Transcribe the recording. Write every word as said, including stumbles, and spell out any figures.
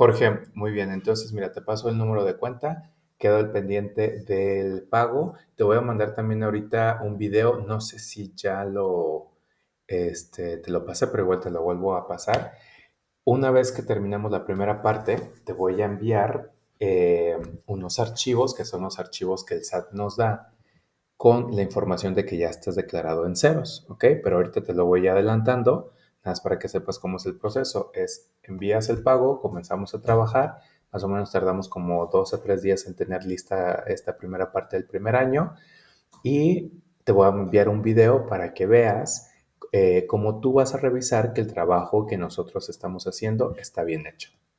Jorge, muy bien. Entonces, mira, te paso el número de cuenta, quedo al pendiente del pago. Te voy a mandar también ahorita un video. No sé si ya lo, este, te lo pasé, pero igual te lo vuelvo a pasar. Una vez que terminemos la primera parte, te voy a enviar eh, unos archivos, que son los archivos que el S A T nos da, con la información de que ya estás declarado en ceros, ¿ok? Pero ahorita te lo voy adelantando, nada más para que sepas cómo es el proceso. Es envías el pago, comenzamos a trabajar, más o menos tardamos como dos a tres días en tener lista esta primera parte del primer año y te voy a enviar un video para que veas eh, cómo tú vas a revisar que el trabajo que nosotros estamos haciendo está bien hecho.